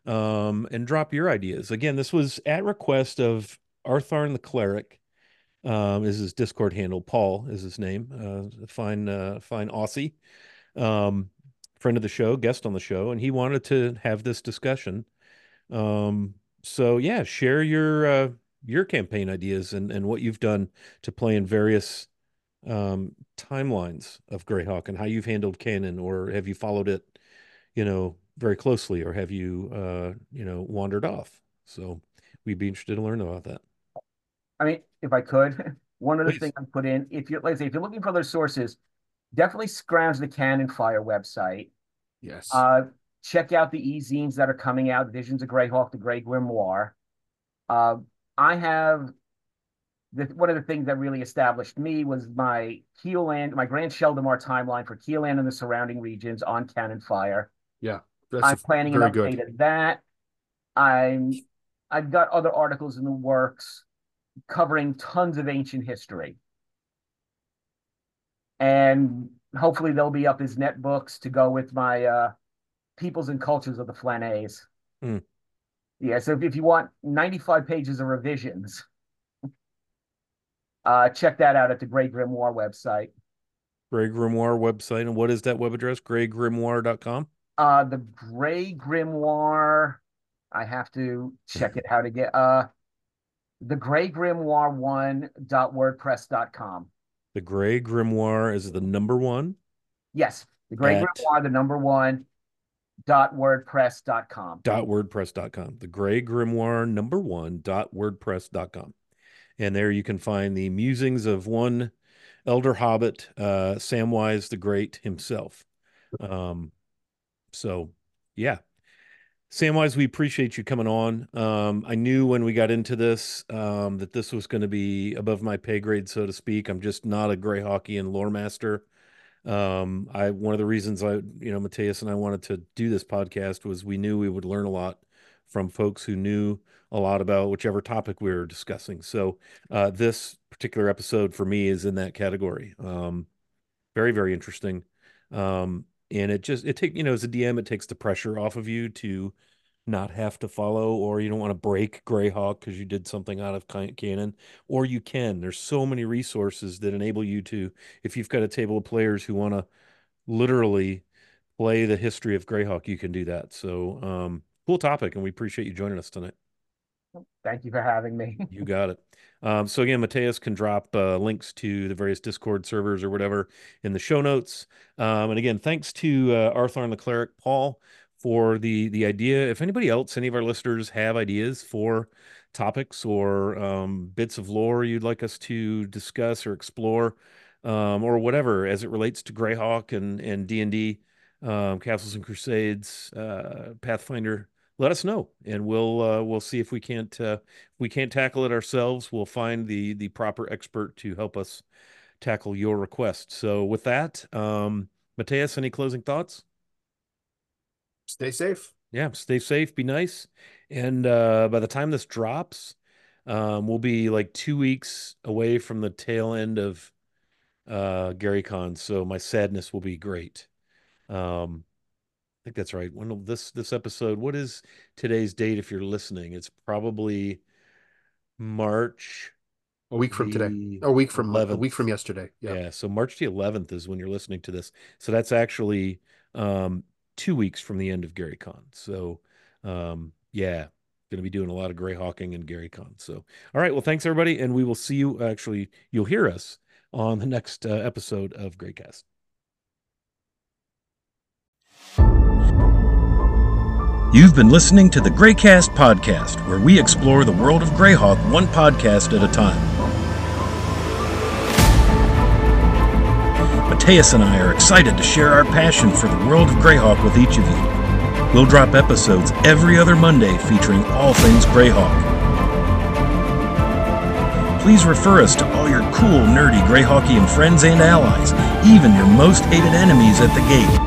um, and drop your ideas. Again, this was at request of Artharn the Cleric. Um, is his Discord handle. Paul is his name. Uh, fine, uh, fine Aussie, um, friend of the show, guest on the show, and he wanted to have this discussion. Um, so yeah, share your uh, your campaign ideas and and what you've done to play in various um, timelines of Greyhawk and how you've handled canon, or have you followed it, you know, very closely, or have you uh, you know, wandered off? So we'd be interested to learn about that. I mean, if I could, one of the Please. things I put in, if you're, like I say, if you're looking for other sources, definitely scrounge the Cannon Fire website. Yes. Uh, check out the e-zines that are coming out, Visions of Greyhawk, the Grey Grimoire. Uh, I have, the, one of the things that really established me was my Keeland, my Grand Sheldamar timeline for Keeland and the surrounding regions on Cannon Fire. Yeah. That's I'm planning an very update good. of that. I'm, I've got other articles in the works covering tons of ancient history. And hopefully they'll be up as net books to go with my uh, Peoples and Cultures of the Flanays. Mm. Yeah, so if, if you want ninety-five pages of revisions, uh, check that out at the Grey Grimoire website. Grey Grimoire website. And what is that web address? grey grimoire dot com? Uh, the Grey Grimoire, I have to check it how to get, uh, the grey grimoire one dot wordpress dot com. The Grey Grimoire is the number one? Yes, the Grey at... Grimoire, the number one, dot wordpress dot com. Dot wordpress dot com. The Grey Grimoire number one dot wordpress dot com. And there you can find the musings of one elder hobbit, uh, Samwise the Great himself. Um, so yeah. Samwise, we appreciate you coming on. Um, I knew when we got into this um, that this was going to be above my pay grade, so to speak. I'm just not a Greyhawkian lore master. Um, I one of the reasons I, you know, Mateus and I wanted to do this podcast was we knew we would learn a lot from folks who knew a lot about whichever topic we were discussing. So uh, this particular episode for me is in that category. Um, very, very interesting. Um, and it just, it take, you know, as a D M, it takes the pressure off of you to not have to follow, or you don't want to break Greyhawk because you did something out of canon, or you can. There's so many resources that enable you to, if you've got a table of players who want to literally play the history of Greyhawk, you can do that. So, um, cool topic, and we appreciate you joining us tonight. Thank you for having me. You got it. Um, so again, Mateus can drop uh, links to the various Discord servers or whatever in the show notes. Um, and again, thanks to uh, Artharn the Cleric, Paul, for the the idea. If anybody else, any of our listeners have ideas for topics or um, bits of lore you'd like us to discuss or explore, um, or whatever as it relates to Greyhawk and and D and D, um, Castles and Crusades, uh, Pathfinder, let us know, and we'll uh, we'll see if we can't uh, if we can't tackle it ourselves. We'll find the the proper expert to help us tackle your request. So with that, um, Mateus, any closing thoughts? Stay safe. Yeah, stay safe, be nice. And uh, by the time this drops, um, we'll be like two weeks away from the tail end of uh, GaryCon. So my sadness will be great. Um, I think that's right. When this this episode, what is today's date if you're listening? It's probably March. A week from today. A week from eleventh. A week from yesterday. Yeah. Yeah. So March the eleventh is when you're listening to this. So that's actually um, two weeks from the end of GaryCon. So um, yeah, going to be doing a lot of Greyhawking and GaryCon. So all right. Well, thanks everybody, and we will see you. Actually, you'll hear us on the next uh, episode of Greycast. You've been listening to the Greycast podcast, where we explore the world of Greyhawk one podcast at a time. Mateus and I are excited to share our passion for the world of Greyhawk with each of you. We'll drop episodes every other Monday featuring all things Greyhawk. Please refer us to all your cool, nerdy Greyhawkian friends and allies, even your most hated enemies at the gate.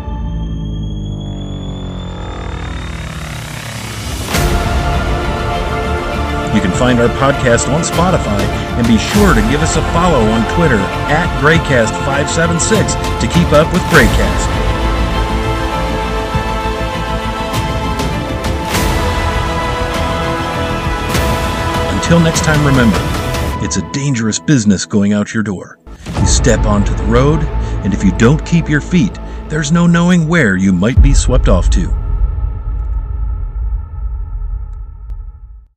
You can find our podcast on Spotify, and be sure to give us a follow on Twitter at Greycast five seven six to keep up with Greycast. until next time, remember, it's a dangerous business going out your door. You step onto the road, and if you don't keep your feet, there's no knowing where you might be swept off to.